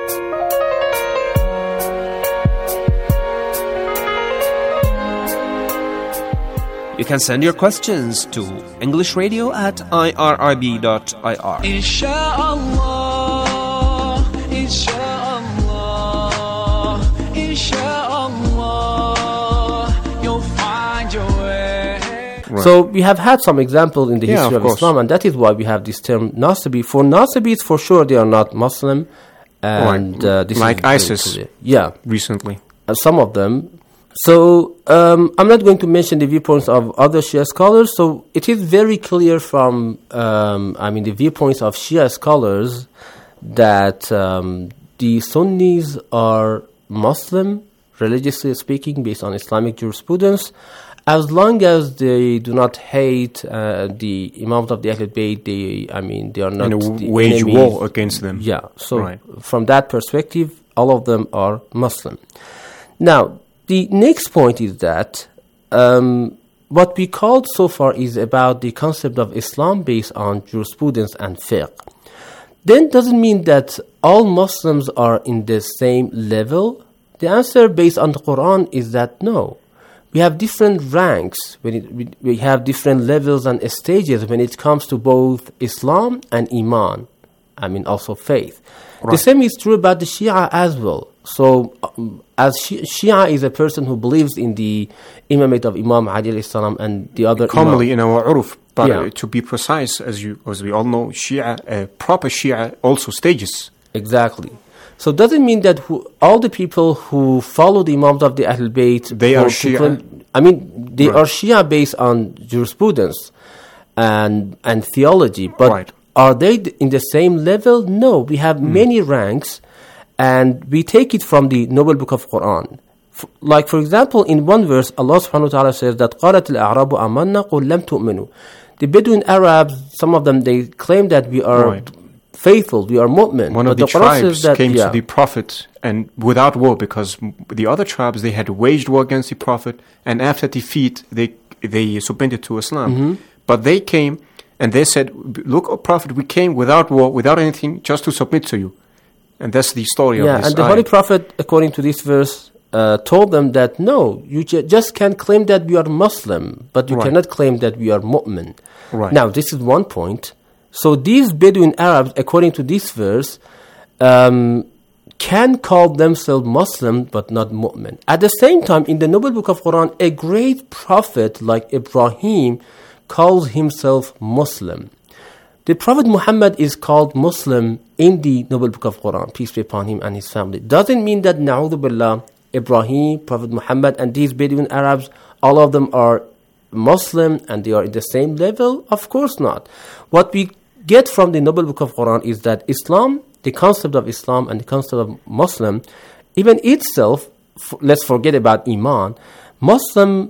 You can send your questions to English Radio at I R I B dot I R. Insha'Allah, Insha'Allah, Insha'Allah, you'll find your way. Right. So we have had some examples in the yeah, history of, of Islam, and that is why we have this term Nasibi. For Nasibis, for sure, they are not Muslim. And right. uh, this like is ISIS yeah. recently. Uh, some of them. So um, I'm not going to mention the viewpoints of other Shia scholars. So it is very clear from, um, I mean, the viewpoints of Shia scholars that um, the Sunnis are Muslim, religiously speaking, based on Islamic jurisprudence. As long as they do not hate uh, the Imams of the Ahlul Bayt, they, I mean, they are not and the wage enemies. war against them. Yeah. So right. from that perspective, all of them are Muslim. Now, the next point is that um, what we called so far is about the concept of Islam based on jurisprudence and fiqh. Then doesn't mean that all Muslims are in the same level. The answer based on the Quran is that no. We have different ranks, when it, we, we have different levels and stages when it comes to both Islam and Iman, I mean also faith. Right. The same is true about the Shia as well. So um, as Shia, Shia is a person who believes in the imamate of Imam Ali alayhi salam and the other commonly Imam. in our uruf, but yeah. uh, to be precise, as you as we all know, Shia, uh, proper Shia also stages. Exactly. So it doesn't mean that who, all the people who follow the Imams of the Ahlul Bayt, they are Shia. Claim, I mean, they right. are Shia based on jurisprudence and and theology. But right. are they in the same level? No. We have mm. many ranks, and we take it from the Noble Book of Quran. F- like, for example, in one verse, Allah subhanahu wa ta'ala says that قَالَتِ الْأَعْرَابُ آمَنَّا قُلْ لَمْ تُؤْمِنُوا. The Bedouin Arabs, some of them, they claim that we are... Right. faithful, we are mu'min. One but of the, the tribes that, came yeah. to the Prophet and without war, because the other tribes, they had waged war against the Prophet, and after defeat, they they submitted to Islam. Mm-hmm. But they came and they said, look, O Prophet, we came without war, without anything, just to submit to you. And that's the story yeah, of this and the ayah. Holy Prophet, according to this verse, uh, told them that, no, you ju- just can't claim that we are Muslim, but you right. cannot claim that we are mu'min. Right. Now, this is one point. So these Bedouin Arabs, according to this verse, um, can call themselves Muslim but not mu'min. At the same time, in the Noble Book of Quran, a great prophet like Ibrahim calls himself Muslim. The Prophet Muhammad is called Muslim in the Noble Book of Quran, peace be upon him and his family. Doesn't mean that, na'udhu billah, Ibrahim, Prophet Muhammad, and these Bedouin Arabs, all of them are Muslim and they are in the same level? Of course not. What we get from the Noble Book of Quran is that Islam, the concept of Islam and the concept of Muslim, even itself, f- let's forget about Iman, Muslim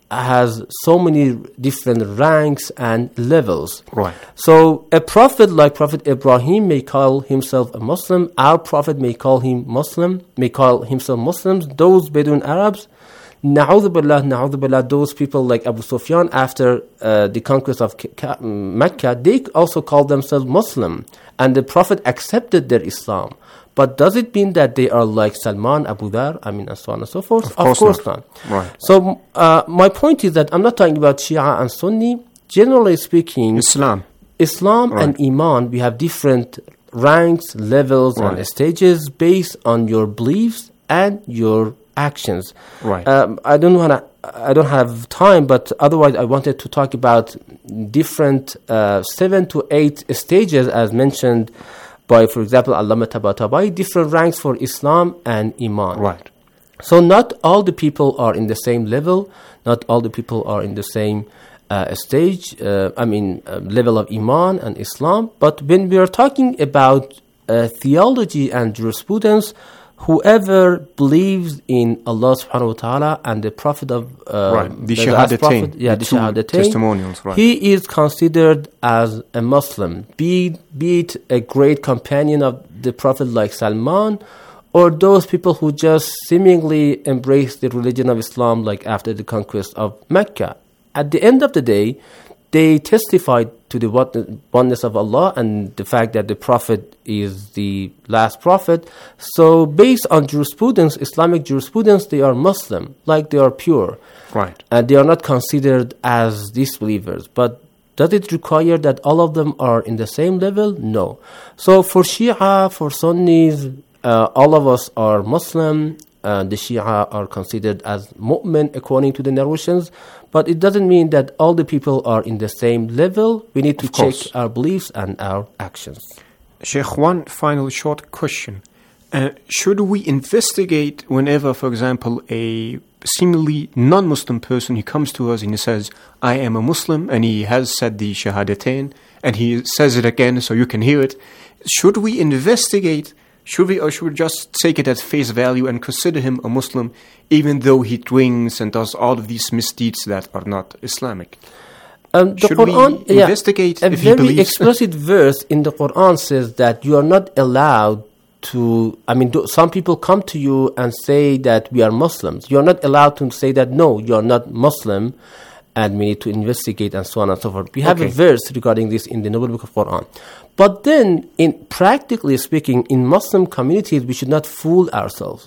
has so many different ranks and levels. Right. So a prophet like Prophet Ibrahim may call himself a Muslim. Our prophet may call him Muslim, may call himself Muslims. Those Bedouin Arabs, na'udhu billah, na'udhu billah, those people like Abu Sufyan after uh, the conquest of Mecca, they also called themselves Muslim. And the prophet accepted their Islam. But does it mean that they are like Salman, Abu Dhar, I mean, and so on and so forth? Of course, of course not. not. Right. So uh, my point is that I'm not talking about Shia and Sunni. Generally speaking, Islam, Islam right. and Iman, we have different ranks, levels, right. and stages based on your beliefs and your actions. Right. Um, I don't wanna, I don't have time, but otherwise I wanted to talk about different uh, seven to eight stages, as mentioned by, for example, Allama Tabatabai, different ranks for Islam and Iman. Right. So not all the people are in the same level, not all the people are in the same uh, stage, uh, I mean, uh, level of Iman and Islam. But when we are talking about uh, theology and jurisprudence, whoever believes in Allah subhanahu wa ta'ala and the Prophet of uh, right. the, the Shahadatain, yeah, the, the two Shahadatain, testimonials, right. he is considered as a Muslim, be, be it a great companion of the Prophet like Salman, or those people who just seemingly embrace the religion of Islam like after the conquest of Mecca. At the end of the day, they testified to the oneness of Allah and the fact that the Prophet is the last Prophet. So based on jurisprudence, Islamic jurisprudence, they are Muslim, like they are pure. Right. And they are not considered as disbelievers. But does it require that all of them are in the same level? No. So for Shia, for Sunnis, uh, all of us are Muslim. Uh, the Shia are considered as mu'min according to the narrations. But it doesn't mean that all the people are in the same level. We need to Of course. check our beliefs and our actions. Sheikh, one final short question. Uh, should we investigate whenever, for example, a seemingly non-Muslim person, he comes to us and he says, I am a Muslim, and he has said the Shahadatain, and he says it again so you can hear it. Should we investigate, should we, or should we just take it at face value and consider him a Muslim, even though he drinks and does all of these misdeeds that are not Islamic? Um, the Should Quran, we investigate yeah, a if he very believes? explicit verse in the Quran says that you are not allowed to, I mean, do, some people come to you and say that we are Muslims. You are not allowed to say that, no, you are not Muslim, and we need to investigate and so on and so forth. We have Okay. a verse regarding this in the Noble Book of Quran. But then, in practically speaking, in Muslim communities, we should not fool ourselves.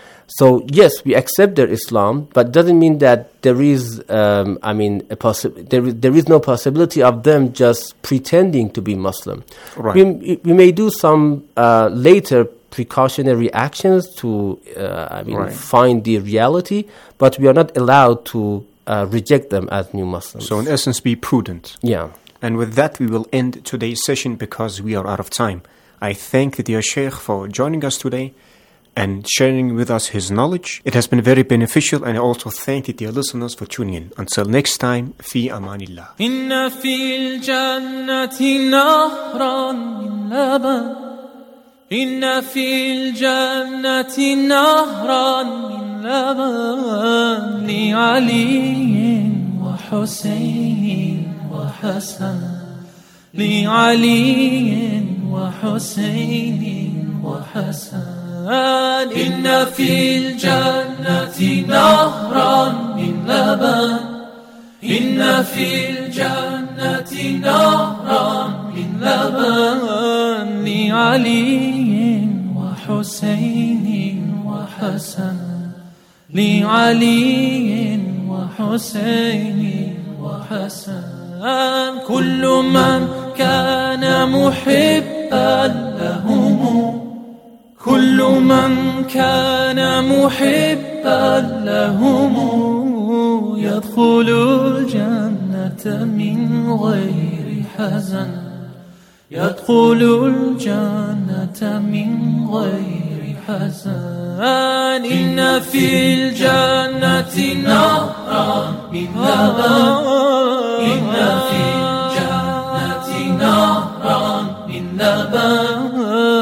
So yes, we accept their Islam, but doesn't mean that there is, um, I mean, a possi- there, is, there is no possibility of them just pretending to be Muslim. Right. We, we may do some uh, later precautionary actions to, uh, I mean, Right. find the reality, but we are not allowed to uh, reject them as new Muslims. So in essence, be prudent. Yeah. And with that, we will end today's session because we are out of time. I thank the dear Sheikh for joining us today and sharing with us his knowledge. It has been very beneficial, and I also thank the dear listeners for tuning in. Until next time, fi amanillah. إن في الجنة نهرا من لبن إن في الجنة نهرا من لبن لعلي وحسين وحسن لعلي وحسين وحسن إن في الجنة نهرا من لبن إن في الجنة نهرا من لبن لعلي وحسين وحسن لعلي وحسين وحسن كل من كان محبا لهم كل من كان محبا لهم يدخل الجنة من غير حزن يدخل الجنة من غير حزن إن في الجنة نهرا من لبن إن في الجنة نهرا من لبن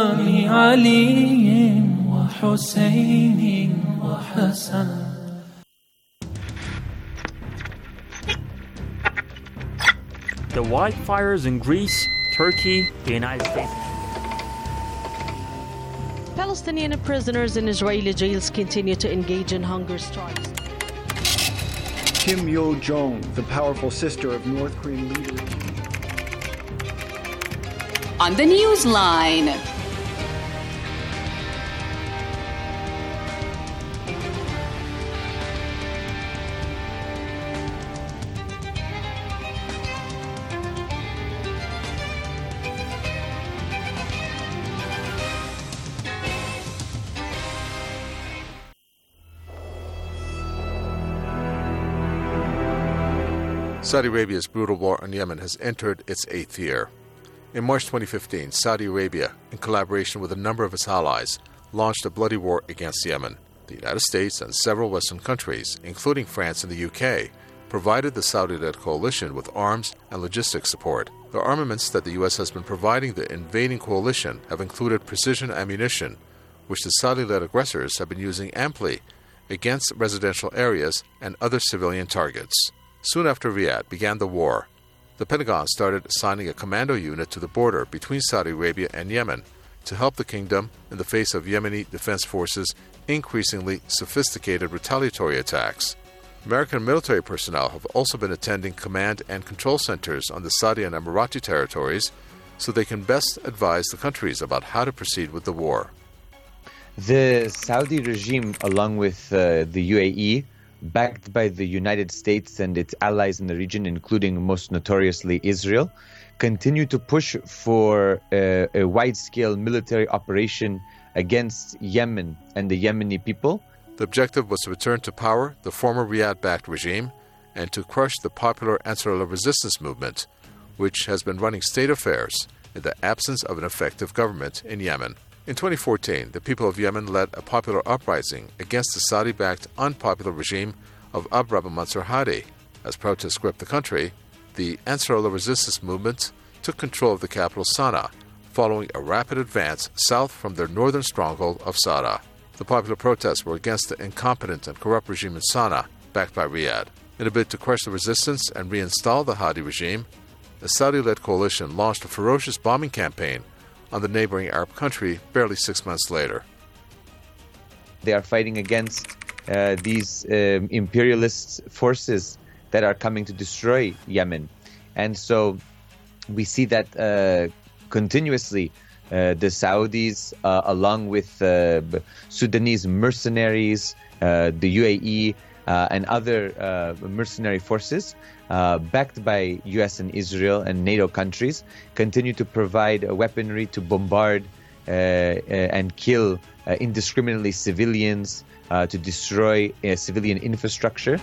لعلي وحسين وحسن the wildfires in Greece, Turkey, the United States. Palestinian prisoners in Israeli jails continue to engage in hunger strikes. Kim Yo-jong, the powerful sister of North Korean leader. On the Newsline. Saudi Arabia's brutal war on Yemen has entered its eighth year. In March twenty fifteen, Saudi Arabia, in collaboration with a number of its allies, launched a bloody war against Yemen. The United States and several Western countries, including France and the U K, provided the Saudi-led coalition with arms and logistics support. The armaments that the U S has been providing the invading coalition have included precision ammunition, which the Saudi-led aggressors have been using amply against residential areas and other civilian targets. Soon after Riyadh began the war, the Pentagon started assigning a commando unit to the border between Saudi Arabia and Yemen to help the kingdom in the face of Yemeni Defense Forces' increasingly sophisticated retaliatory attacks. American military personnel have also been attending command and control centers on the Saudi and Emirati territories so they can best advise the countries about how to proceed with the war. The Saudi regime, along with uh, the U A E, backed by the United States and its allies in the region, including most notoriously Israel, continue to push for uh, a wide-scale military operation against Yemen and the Yemeni people. The objective was to return to power the former Riyadh-backed regime and to crush the popular Ansarullah resistance movement, which has been running state affairs in the absence of an effective government in Yemen. In twenty fourteen, the people of Yemen led a popular uprising against the Saudi-backed unpopular regime of Abd Rabbu Mansur Hadi. As protests gripped the country, the Ansarullah resistance movement took control of the capital Sana'a, following a rapid advance south from their northern stronghold of Sada. The popular protests were against the incompetent and corrupt regime in Sana'a, backed by Riyadh. In a bid to crush the resistance and reinstall the Hadi regime, a Saudi-led coalition launched a ferocious bombing campaign on the neighboring Arab country barely six months later. They are fighting against uh, these um, imperialist forces that are coming to destroy Yemen. And so we see that uh, continuously uh, the Saudis, uh, along with uh, Sudanese mercenaries, uh, the U A E, uh, and other uh, mercenary forces, uh, backed by U S and Israel and NATO countries, continue to provide uh, weaponry to bombard uh, uh, and kill uh, indiscriminately civilians, uh, to destroy uh, civilian infrastructure.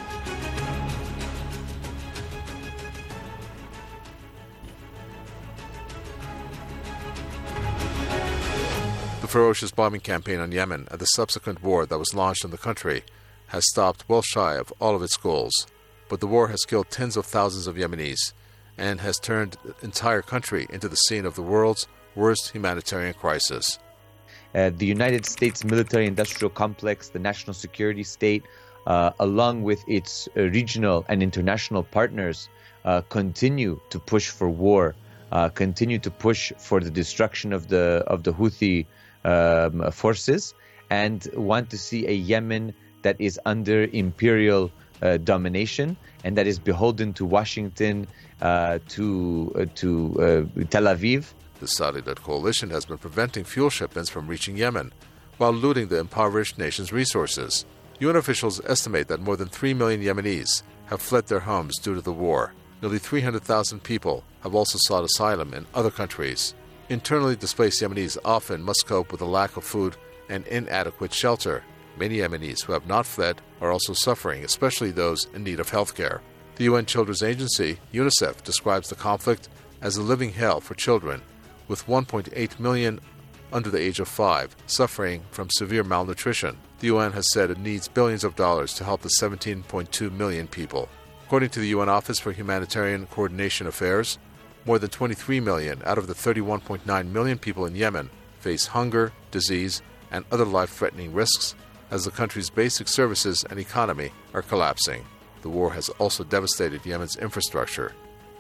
The ferocious bombing campaign on Yemen and the subsequent war that was launched in the country has stopped well shy of all of its goals. But the war has killed tens of thousands of Yemenis and has turned the entire country into the scene of the world's worst humanitarian crisis. Uh, the United States military-industrial complex, the national security state, uh, along with its uh, regional and international partners, uh, continue to push for war, uh, continue to push for the destruction of the of the Houthi um, forces, and want to see a Yemen that is under imperial uh, domination and that is beholden to Washington, uh, to uh, to uh, Tel Aviv. The Saudi-led coalition has been preventing fuel shipments from reaching Yemen while looting the impoverished nation's resources. U N officials estimate that more than three million Yemenis have fled their homes due to the war. Nearly three hundred thousand people have also sought asylum in other countries. Internally displaced Yemenis often must cope with a lack of food and inadequate shelter. Many Yemenis who have not fled are also suffering, especially those in need of health care. The U N Children's Agency, UNICEF, describes the conflict as a living hell for children, with one point eight million under the age of five suffering from severe malnutrition. The U N has said it needs billions of dollars to help the seventeen point two million people. According to the U N Office for Humanitarian Coordination Affairs, more than twenty-three million out of the thirty-one point nine million people in Yemen face hunger, disease, and other life-threatening risks as the country's basic services and economy are collapsing. The war has also devastated Yemen's infrastructure.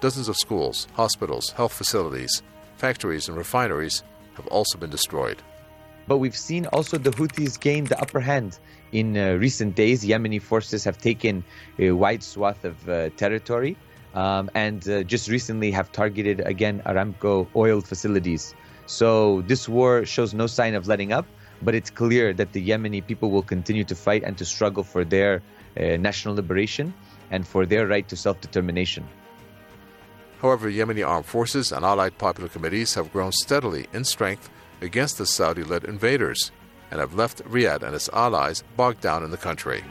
Dozens of schools, hospitals, health facilities, factories, and refineries have also been destroyed. But we've seen also the Houthis gain the upper hand. In uh, recent days, Yemeni forces have taken a wide swath of uh, territory um, and uh, just recently have targeted again Aramco oil facilities. So this war shows no sign of letting up, but it's clear that the Yemeni people will continue to fight and to struggle for their uh, national liberation and for their right to self-determination. However, Yemeni armed forces and allied popular committees have grown steadily in strength against the Saudi-led invaders and have left Riyadh and its allies bogged down in the country.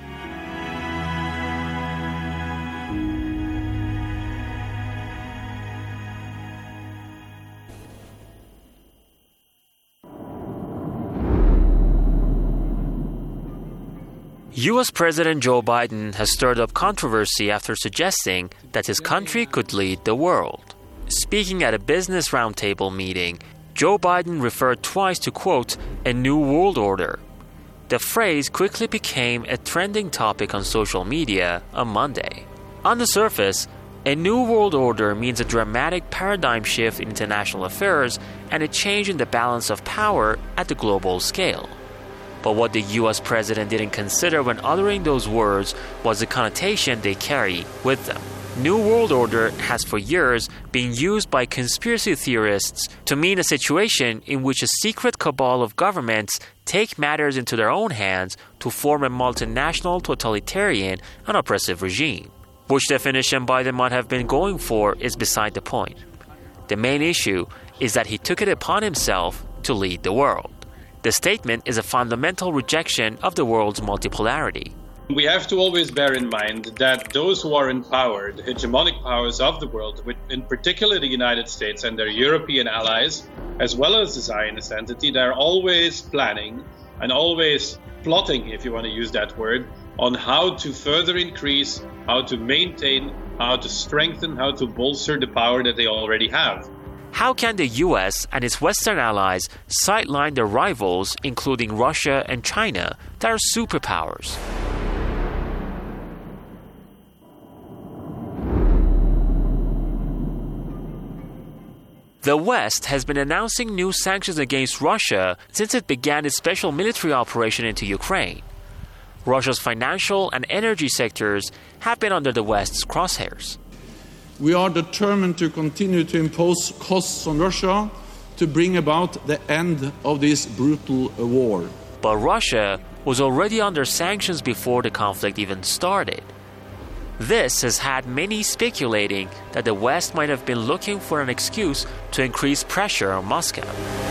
U S President Joe Biden has stirred up controversy after suggesting that his country could lead the world. Speaking at a business roundtable meeting, Joe Biden referred twice to, quote, a new world order. The phrase quickly became a trending topic on social media on Monday. On the surface, a new world order means a dramatic paradigm shift in international affairs and a change in the balance of power at the global scale. But what the U S president didn't consider when uttering those words was the connotation they carry with them. New World Order has for years been used by conspiracy theorists to mean a situation in which a secret cabal of governments take matters into their own hands to form a multinational totalitarian and oppressive regime. Which definition Biden might have been going for is beside the point. The main issue is that he took it upon himself to lead the world. The statement is a fundamental rejection of the world's multipolarity. We have to always bear in mind that those who are in power, the hegemonic powers of the world, in particular the United States and their European allies, as well as the Zionist entity, they're always planning and always plotting, if you want to use that word, on how to further increase, how to maintain, how to strengthen, how to bolster the power that they already have. How can the U S and its Western allies sideline their rivals, including Russia and China, that are superpowers? The West has been announcing new sanctions against Russia since it began its special military operation into Ukraine. Russia's financial and energy sectors have been under the West's crosshairs. We are determined to continue to impose costs on Russia to bring about the end of this brutal war. But Russia was already under sanctions before the conflict even started. This has had many speculating that the West might have been looking for an excuse to increase pressure on Moscow.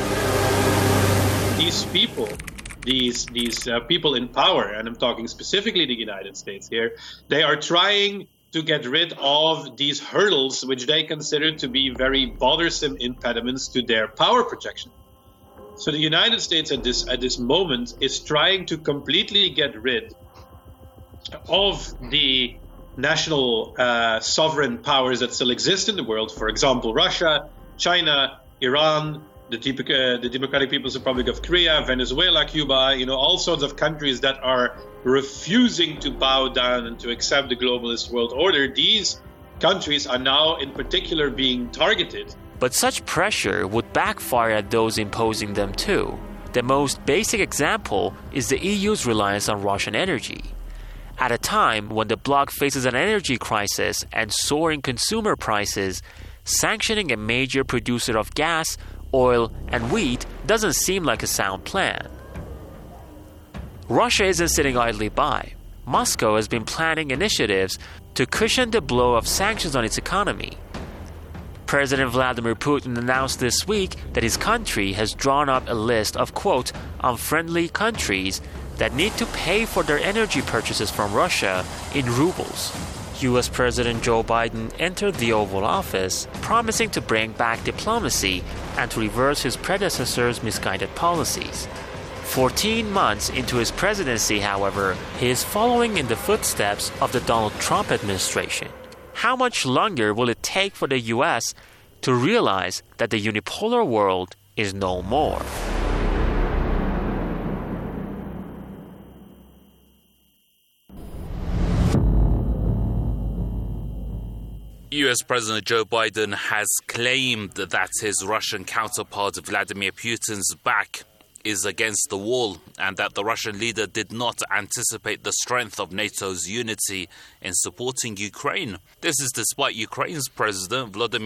These people, these these uh, people in power, and I'm talking specifically the United States here, they are trying to get rid of these hurdles which they consider to be very bothersome impediments to their power projection. So the United States at this at this moment is trying to completely get rid of the national uh, sovereign powers that still exist in the world. For example, Russia, China, Iran, the, uh, the Democratic People's Republic of Korea, Venezuela, Cuba, you know, all sorts of countries that are refusing to bow down and to accept the globalist world order. These countries are now in particular being targeted. But such pressure would backfire at those imposing them too. The most basic example is the E U's reliance on Russian energy. At a time when the bloc faces an energy crisis and soaring consumer prices, sanctioning a major producer of gas, oil, and wheat doesn't seem like a sound plan. Russia isn't sitting idly by. Moscow has been planning initiatives to cushion the blow of sanctions on its economy. President Vladimir Putin announced this week that his country has drawn up a list of, quote, unfriendly countries that need to pay for their energy purchases from Russia in rubles. U S President Joe Biden entered the Oval Office promising to bring back diplomacy and to reverse his predecessor's misguided policies. Fourteen months into his presidency, however, he is following in the footsteps of the Donald Trump administration. How much longer will it take for the U S to realize that the unipolar world is no more? U S President Joe Biden has claimed that his Russian counterpart Vladimir Putin's back is against the wall and that the Russian leader did not anticipate the strength of NATO's unity in supporting Ukraine. This is despite Ukraine's President Volodymyr